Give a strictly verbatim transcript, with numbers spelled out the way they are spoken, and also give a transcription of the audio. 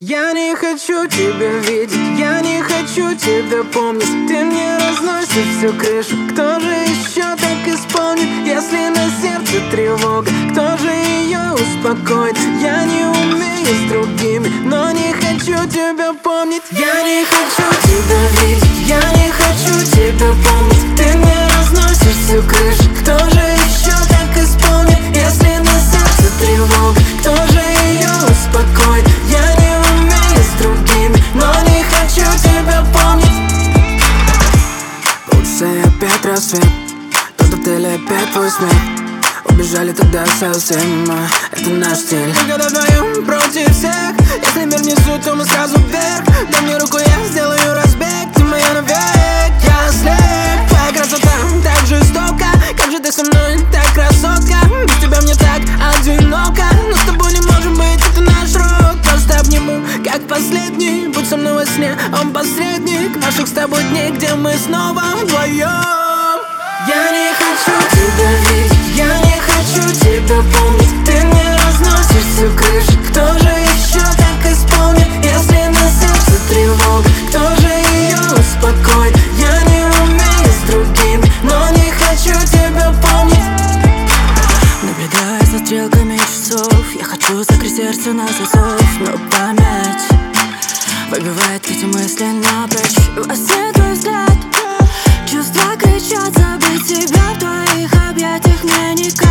Я не хочу тебя видеть, я не хочу тебя помнить. Ты мне разносишь всю крышу. Кто же еще так исполнит, если на сердце тревога? Кто же ее успокоит? Я не умею с другими, но не хочу тебя помнить. Я не хочу тебя видеть, я не хочу тебя помнить. Ты мне разносишь всю крышу. Кто же еще так исполнит, если на сердце тревога? Кто же ее успокоит? Я не умею с другими, но не хочу тебя помнить. Улица и опять рассвет, тот отель и опять твой смех. Убежали тогда совсем, это наш стиль. Мы когда вдвоем против всех. Если мир внизу, то мы сразу вверх. Дай мне руку, я сделаю разбег. Ты моя навек, я слеп. Твоя красота так жестока. Как же ты со мной, так красотка. Без тебя мне так одиноко. Но с тобой не можем быть, это наш род. Просто обниму, как последний. Будь со мной во сне, он посредник наших с тобой дней, где мы снова вдвоем. Я не хочу тебя видеть, я не хочу тебя помнить. Ты мне разносишь всю крышу. Кто же еще так исполнит, если на сердце тревога? Кто же ее успокоит? Я не умею с другими, но не хочу тебя помнить. Наблюдая за стрелками часов, я хочу закрыть сердце на засов, но память выбивает эти мысли напрочь. Во все твой взгляд, чувства кричат: забыть тебя в твоих объятиях мне никак.